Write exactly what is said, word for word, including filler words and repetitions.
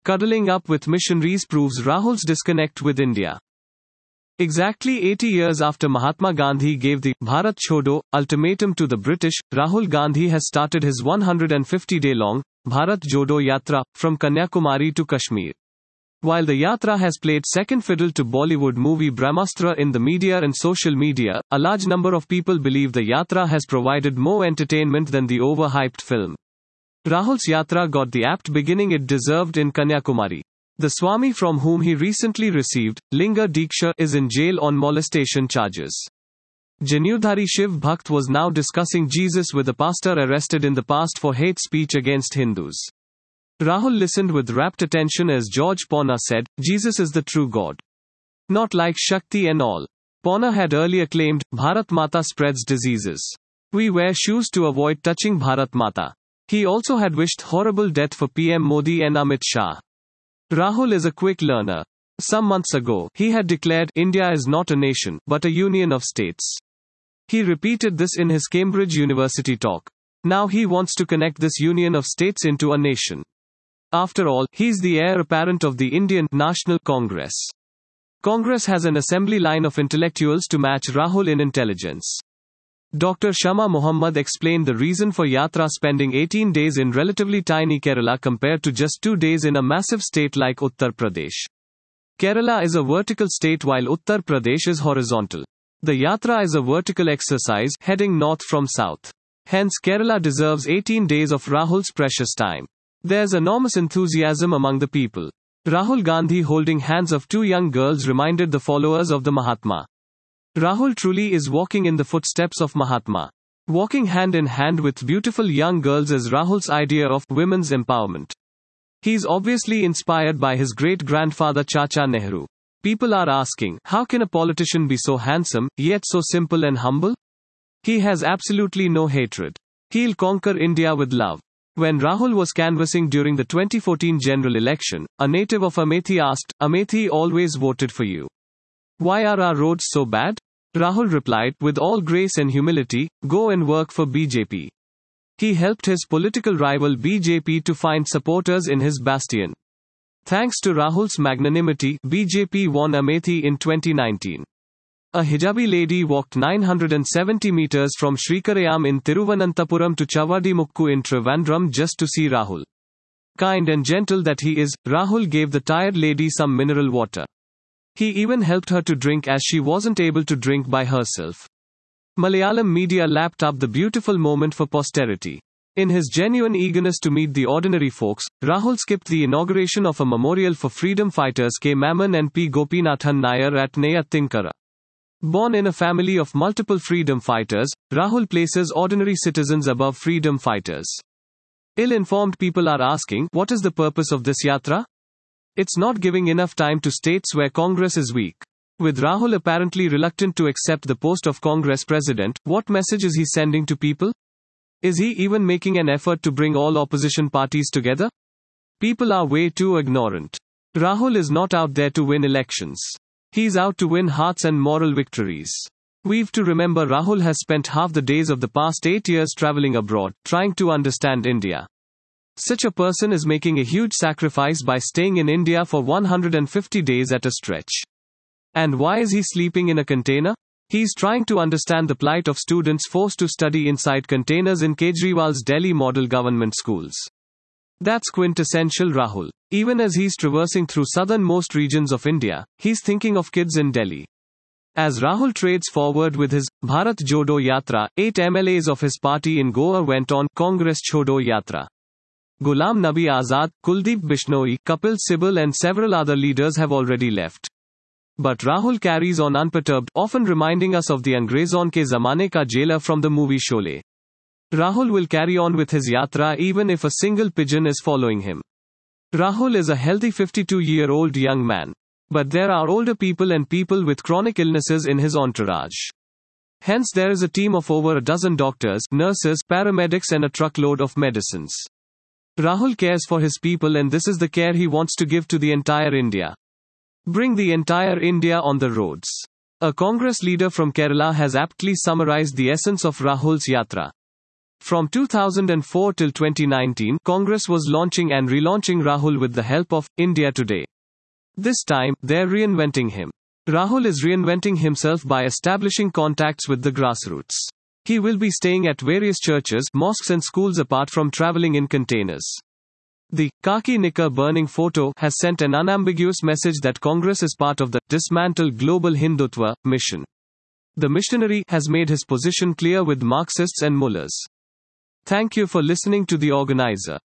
Cuddling up with missionaries proves Rahul's disconnect with India. Exactly eighty years after Mahatma Gandhi gave the Bharat Chodo ultimatum to the British, Rahul Gandhi has started his one hundred fifty day long Bharat Jodo Yatra from Kanyakumari to Kashmir. While the Yatra has played second fiddle to Bollywood movie Brahmastra in the media and social media, a large number of people believe the Yatra has provided more entertainment than the overhyped film. Rahul's Yatra got the apt beginning it deserved in Kanyakumari. The Swami from whom he recently received Linga Diksha is in jail on molestation charges. Januardhari Shiv Bhakt was now discussing Jesus with a pastor arrested in the past for hate speech against Hindus. Rahul listened with rapt attention as George Ponna said, Jesus is the true God. Not like Shakti and all. Ponna had earlier claimed, Bharat Mata spreads diseases. We wear shoes to avoid touching Bharat Mata. He also had wished horrible death for P M Modi and Amit Shah. Rahul is a quick learner. Some months ago, he had declared, India is not a nation, but a union of states. He repeated this in his Cambridge University talk. Now he wants to connect this union of states into a nation. After all, he's the heir apparent of the Indian National Congress. Congress has an assembly line of intellectuals to match Rahul in intelligence. Doctor Shama Muhammad explained the reason for Yatra spending eighteen days in relatively tiny Kerala compared to just two days in a massive state like Uttar Pradesh. Kerala is a vertical state while Uttar Pradesh is horizontal. The Yatra is a vertical exercise, heading north from south. Hence Kerala deserves eighteen days of Rahul's precious time. There's enormous enthusiasm among the people. Rahul Gandhi holding hands of two young girls reminded the followers of the Mahatma. Rahul truly is walking in the footsteps of Mahatma. Walking hand in hand with beautiful young girls is Rahul's idea of women's empowerment. He's obviously inspired by his great-grandfather Chacha Nehru. People are asking, how can a politician be so handsome, yet so simple and humble? He has absolutely no hatred. He'll conquer India with love. When Rahul was canvassing during the twenty fourteen general election, a native of Amethi asked, Amethi always voted for you. Why are our roads so bad? Rahul replied, with all grace and humility, go and work for B J P. He helped his political rival B J P to find supporters in his bastion. Thanks to Rahul's magnanimity, B J P won Amethi in twenty nineteen. A hijabi lady walked nine hundred seventy meters from Srikarayam in Thiruvananthapuram to Chavadimukku in Trivandrum just to see Rahul. Kind and gentle that he is, Rahul gave the tired lady some mineral water. He even helped her to drink as she wasn't able to drink by herself. Malayalam media lapped up the beautiful moment for posterity. In his genuine eagerness to meet the ordinary folks, Rahul skipped the inauguration of a memorial for freedom fighters K. Mamman and P. Gopinathan Nair at Neyathinkara. Born in a family of multiple freedom fighters, Rahul places ordinary citizens above freedom fighters. Ill-informed people are asking, what is the purpose of this yatra? It's not giving enough time to states where Congress is weak. With Rahul apparently reluctant to accept the post of Congress president, what message is he sending to people? Is he even making an effort to bring all opposition parties together? People are way too ignorant. Rahul is not out there to win elections. He's out to win hearts and moral victories. We've to remember Rahul has spent half the days of the past eight years traveling abroad, trying to understand India. Such a person is making a huge sacrifice by staying in India for one hundred fifty days at a stretch. And why is he sleeping in a container? He's trying to understand the plight of students forced to study inside containers in Kejriwal's Delhi model government schools. That's quintessential Rahul. Even as he's traversing through southernmost regions of India, he's thinking of kids in Delhi. As Rahul trades forward with his Bharat Jodo Yatra, eight M L As of his party in Goa went on Congress Chodo Yatra. Ghulam Nabi Azad, Kuldeep Bishnoi, Kapil Sibal and several other leaders have already left. But Rahul carries on unperturbed, often reminding us of the Angrezon ke zamane ka jailer from the movie Sholay. Rahul will carry on with his yatra even if a single pigeon is following him. Rahul is a healthy fifty-two-year-old young man. But there are older people and people with chronic illnesses in his entourage. Hence there is a team of over a dozen doctors, nurses, paramedics and a truckload of medicines. Rahul cares for his people and this is the care he wants to give to the entire India. Bring the entire India on the roads. A Congress leader from Kerala has aptly summarized the essence of Rahul's yatra. From two thousand four till twenty nineteen, Congress was launching and relaunching Rahul with the help of India Today. This time, they're reinventing him. Rahul is reinventing himself by establishing contacts with the grassroots. He will be staying at various churches, mosques and schools apart from traveling in containers. The khaki knicker burning photo has sent an unambiguous message that Congress is part of the dismantle global Hindutva mission. The missionary has made his position clear with Marxists and mullahs. Thank you for listening to the organizer.